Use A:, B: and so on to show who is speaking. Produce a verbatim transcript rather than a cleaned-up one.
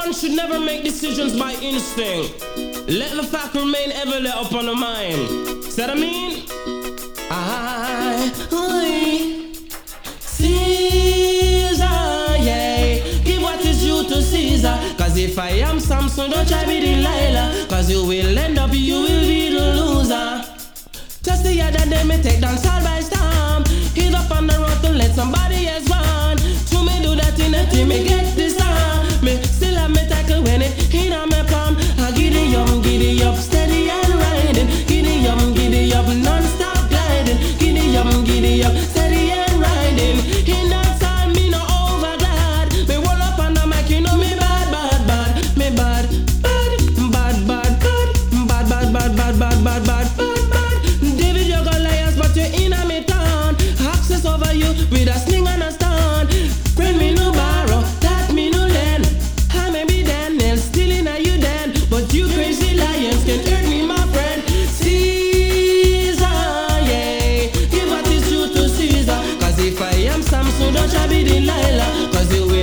A: one should never make decisions by instinct. Let the fact remain ever let up on the mind. See what I mean? I, I, Caesar, yeah. Give what is due to Caesar. Cause if I am Samson, don't try be Delilah. Cause you will end up, you will be the loser. Just the other day, me take down Saul by storm. He's up on the road to let somebody else run. To me do that in a team, me get this on. Me still have me tackle when it hit on my palm. I giddy up, giddy up, steady and riding. Giddy up, giddy up, non-stop gliding. Giddy up, giddy up, steady and riding. In that time, me no overglad. Me roll up on the mic, you know me bad, bad, bad. Me bad, bad, bad, bad, bad. Bad, bad, bad, bad, bad, bad, bad, bad. David, you're Goliath, but you're in a me town. Access over you with a sling and a stone. Friend me no borrow, that me no lend. I may be Daniel, still in a you then. But you crazy lions can hurt me, my friend. Caesar, yeah. Give what is due to Caesar. Cause if I am Samson, don't try be Delilah. Cause you will